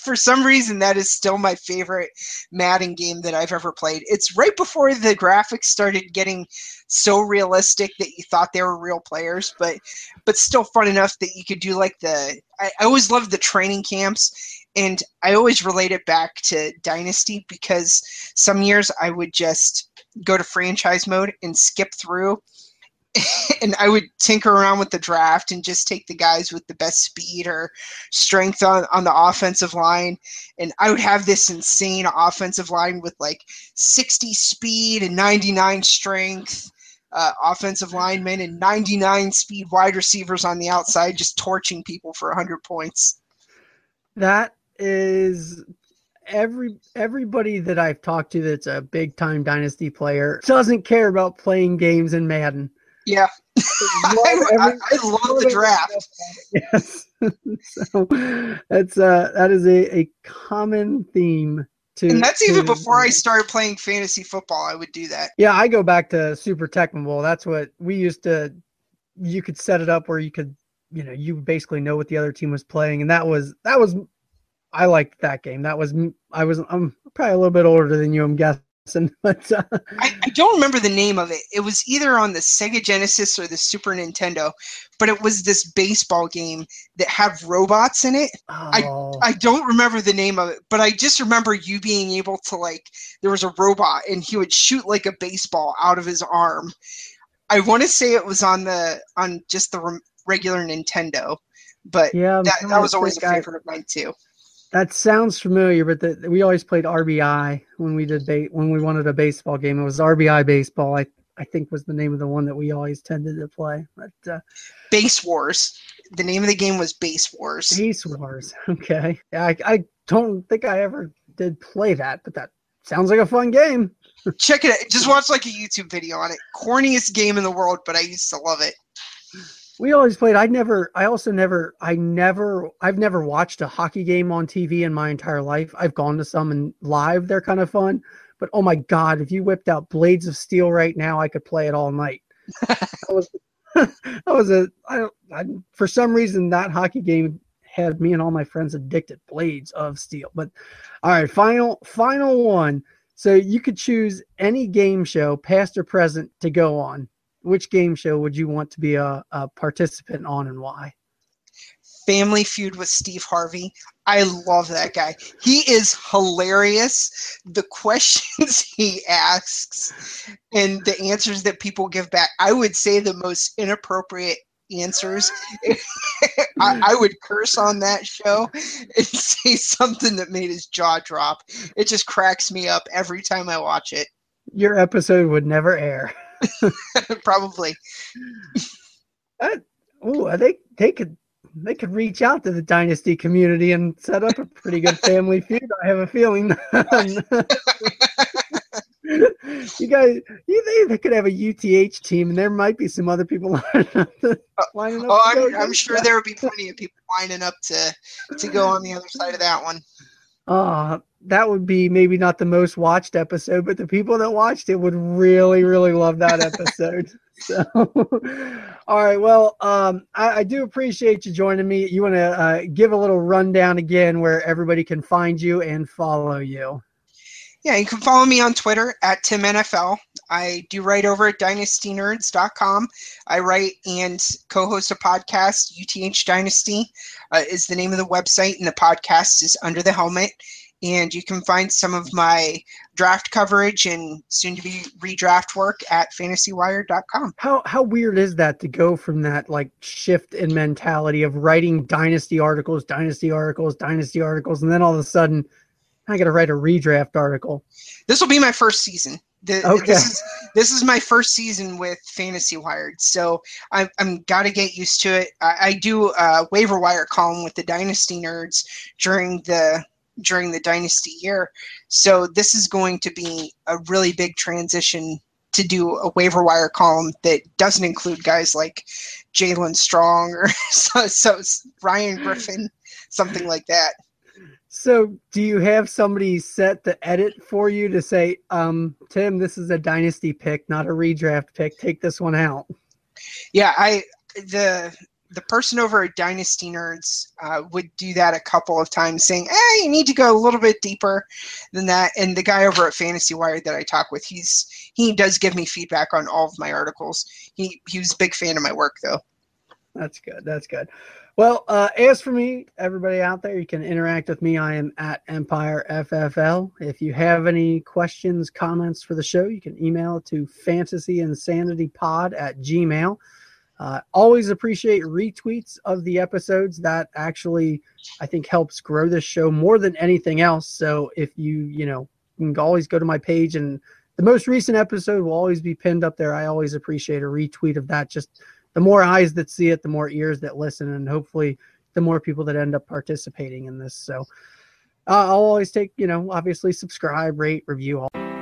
For some reason, that is still my favorite Madden game that I've ever played. It's right before the graphics started getting so realistic that you thought they were real players, but still fun enough that you could do like I always loved the training camps, and I always relate it back to Dynasty because some years I would just go to franchise mode and skip through, and I would tinker around with the draft and just take the guys with the best speed or strength on the offensive line. And I would have this insane offensive line with like 60 speed and 99 strength offensive linemen and 99 speed wide receivers on the outside, just torching people for 100 points. That is everybody that I've talked to that's a big time Dynasty player doesn't care about playing games in Madden. Yeah. I love the draft. Yes. So that is a common theme. And that's even before I started playing fantasy football, I would do that. Yeah, I go back to Super Tecmo Bowl. That's what we used to, you could set it up where you could, you basically know what the other team was playing. And that was I liked that game. I'm probably a little bit older than you, I'm guessing. But I don't remember the name of it. It was either on the Sega Genesis or the Super Nintendo, but it was this baseball game that had robots in it. Oh. I don't remember the name of it, but I just remember you being able to there was a robot and he would shoot like a baseball out of his arm. I want to say it was on just the regular Nintendo, but yeah, that was always a favorite of mine too. That sounds familiar, but we always played RBI when we wanted a baseball game. It was RBI baseball, I think was the name of the one that we always tended to play. But Base Wars. The name of the game was Base Wars. Base Wars. Okay. Yeah, I don't think I ever did play that, but that sounds like a fun game. Check it out. Just watch like a YouTube video on it. Corniest game in the world, but I used to love it. We always played. I've never watched a hockey game on TV in my entire life. I've gone to some and live. They're kind of fun. But oh my God, if you whipped out Blades of Steel right now, I could play it all night. For some reason, that hockey game had me and all my friends addicted. Blades of Steel. But all right, final one. So you could choose any game show, past or present, to go on. Which game show would you want to be a participant on and why? Family Feud with Steve Harvey. I love that guy. He is hilarious. The questions he asks and the answers that people give back, I would say the most inappropriate answers. I would curse on that show and say something that made his jaw drop. It just cracks me up every time I watch it. Your episode would never air. Probably. They could reach out to the Dynasty community and set up a pretty good Family Feud. I have a feeling. You guys, they could have a UTH team, and there might be some other people lining up. I'm sure there would be plenty of people lining up to go on the other side of that one. That would be maybe not the most watched episode, but the people that watched it would really, really love that episode. So, all right. Well, I do appreciate you joining me. You want to give a little rundown again where everybody can find you and follow you? Yeah, you can follow me on Twitter at TimNFL. I do write over at dynastynerds.com. I write and co-host a podcast. UTH Dynasty is the name of the website, and the podcast is Under the Helmet. And you can find some of my draft coverage and soon-to-be redraft work at fantasywire.com. How weird is that to go from that shift in mentality of writing dynasty articles, and then all of a sudden I got to write a redraft article? This will be my first season. Okay. This is my first season with Fantasy Wired, so I'm got to get used to it. I do a waiver wire column with the Dynasty Nerds during the Dynasty year, so this is going to be a really big transition to do a waiver wire column that doesn't include guys like Jalen Strong or so Ryan Griffin, something like that. So do you have somebody set to edit for you to say, Tim, this is a dynasty pick, not a redraft pick. Take this one out. Yeah, the the person over at Dynasty Nerds would do that a couple of times, saying, you need to go a little bit deeper than that. And the guy over at Fantasy Wire that I talk with, he does give me feedback on all of my articles. He was a big fan of my work, though. That's good. That's good. Well, as for me, everybody out there, you can interact with me. I am at Empire FFL. If you have any questions, comments for the show, you can email it to fantasyinsanitypod@gmail.com. Always appreciate retweets of the episodes. That actually, I think, helps grow this show more than anything else. So if you can always go to my page, and the most recent episode will always be pinned up there. I always appreciate a retweet of that. Just the more eyes that see it, the more ears that listen, and hopefully the more people that end up participating in this. So I'll always take, obviously subscribe, rate, review, all.